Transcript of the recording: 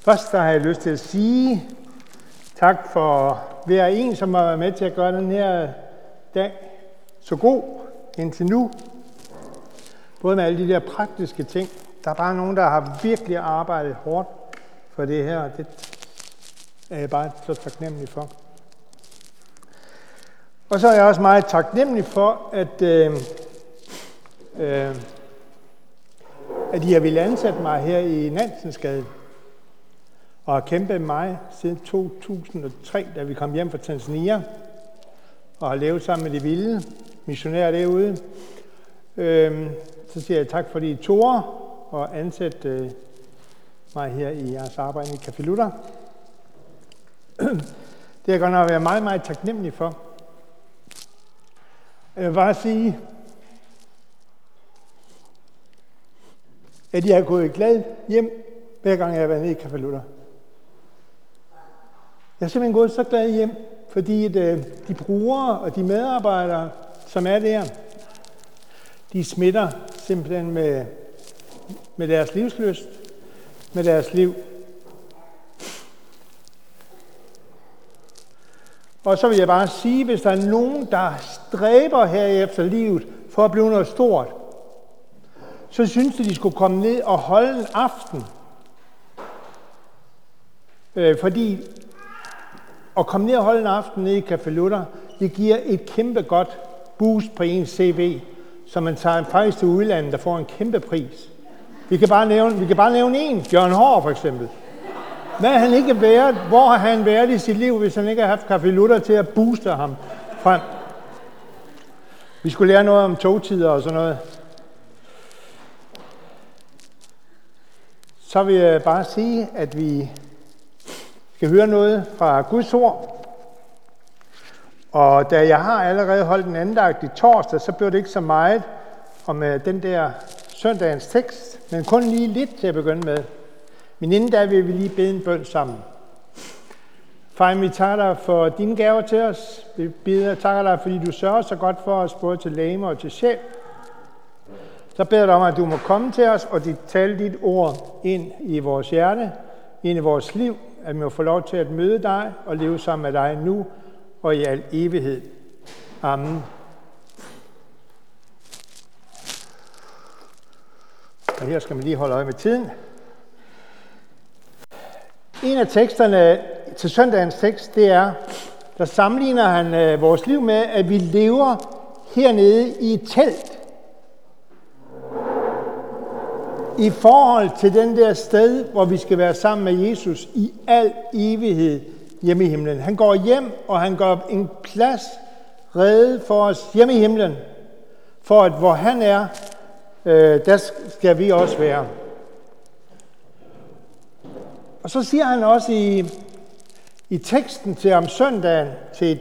Først har jeg lyst til at sige tak for hver en, som har været med til at gøre den her dag så god indtil nu. Både med alle de der praktiske ting. Der er bare nogen, der har virkelig arbejdet hårdt for det her, og det er jeg bare så taknemmelig for. Og så er jeg også meget taknemmelig for, at I har ville ansætte mig her i Nansensgade og har kæmpet med mig siden 2003, da vi kom hjem fra Tanzania og har levet sammen med de vilde missionærer derude. Så siger jeg tak, fordi I turde og ansætte mig her i jeres arbejde i Café Luther. Det er jeg godt nok være meget, meget taknemmelig for. Jeg vil bare sige, at jeg er gået glad hjem, hver gang jeg har været nede i Café Luther. Jeg er simpelthen gået så glad hjem, fordi de brugere og de medarbejdere, som er der, de smitter simpelthen med deres livslyst, med deres liv. Og så vil jeg bare sige, hvis der er nogen, der stræber her efter livet for at blive noget stort, så synes de skulle komme ned og holde en aften. Fordi at komme ned og holde en aften nede i Café Luther, det giver et kæmpe godt boost på ens CV, så man tager faktisk til udlandet, der får en kæmpe pris. Vi kan bare nævne en, Jørgen Hård for eksempel. Hvad har han ikke været? Hvor har han været i sit liv, hvis han ikke har haft Café Luther til at booste ham frem? Vi skulle lære noget om togtider og sådan noget. Så vil jeg bare sige, at vi skal høre noget fra Guds ord. Og da jeg har allerede holdt en andagt i torsdag, så blev det ikke så meget om den der søndagens tekst, men kun lige lidt til at begynde med. Men inden da vil vi lige bede en bøn sammen. Far, vi takker dig for dine gaver til os. Vi takker dig, fordi du sørger så godt for os, både til legeme og til sjæl. Så beder jeg dig om, at du må komme til os og tale dit ord ind i vores hjerte, ind i vores liv, at vi må få lov til at møde dig og leve sammen med dig nu og i al evighed. Amen. Og her skal man lige holde øje med tiden. En af teksterne til søndagens tekst, det er, der sammenligner han vores liv med, at vi lever hernede i et telt. I forhold til den der sted, hvor vi skal være sammen med Jesus i al evighed hjemme i himlen. Han går hjem, og han gør en plads rede for os hjemme i himlen. For at hvor han er, der skal vi også være. Og så siger han også i teksten til om søndagen, til